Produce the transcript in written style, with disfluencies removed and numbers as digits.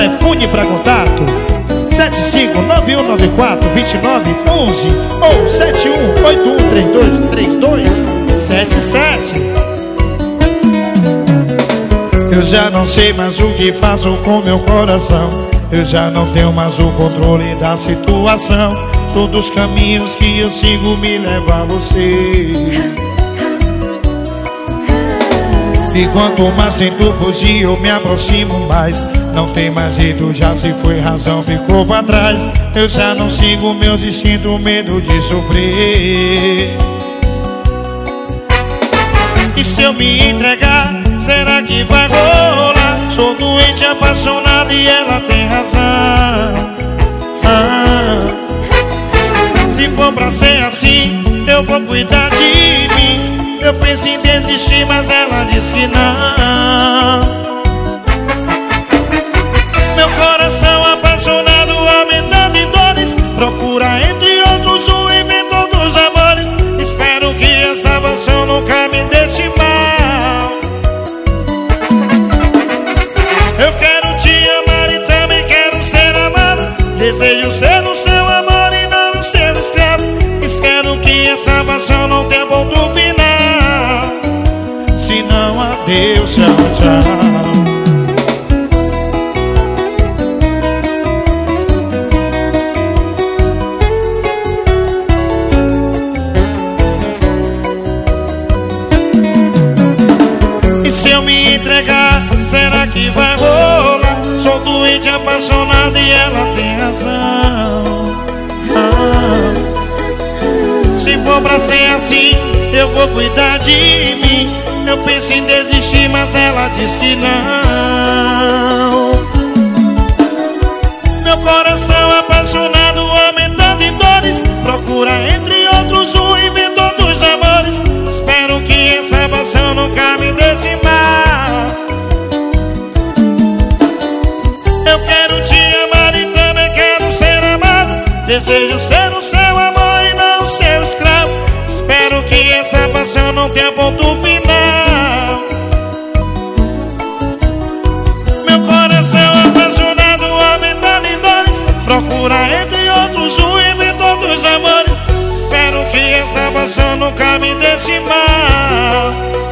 Telefone para contato 7591942911 ou 7181323277. Eu já não sei mais o que faço com meu coração. Eu já não tenho mais o controle da situação. Todos os caminhos que eu sigo me levam a você. E quanto mais tento fugir, eu me aproximo mais. Não tem mais jeito, já se foi, razão ficou pra trás. Eu já não sigo meus instintos, medo de sofrer. E se eu me entregar, será que vai rolar? Sou doente, apaixonado e ela tem razão. Se for pra ser assim, eu vou cuidar de mim. Eu penso em desistir, mas ela diz que não. Meu coração apaixonado aumentando em dores, procura entre outros o inventor dos amores. Espero que essa paixão nunca me deixe mal. Eu quero te amar e também quero ser amado. Desejo ser o seu amor e não o seu escravo. Espero que essa paixão não tenha ponto final. Se não, adeus, tchau, tchau. E se eu me entregar, será que vai rolar? Sou doente, apaixonado e ela tem razão. Se for pra ser assim, eu vou cuidar de mim. Eu penso em desistir, mas ela diz que não. Meu coração apaixonado aumentando em dores, procura entre outros o inventor dos amores. Espero que essa paixão nunca me deixe mal. Eu quero te amar e também quero ser amado. Desejo ser o seu amor e não o seu escravo. Espero que essa paixão não tenha ponto final. Meu coração apaixonado aumentando em dores, procura entre outros o inventor dos amores. Espero que essa paixão nunca me deixe mal.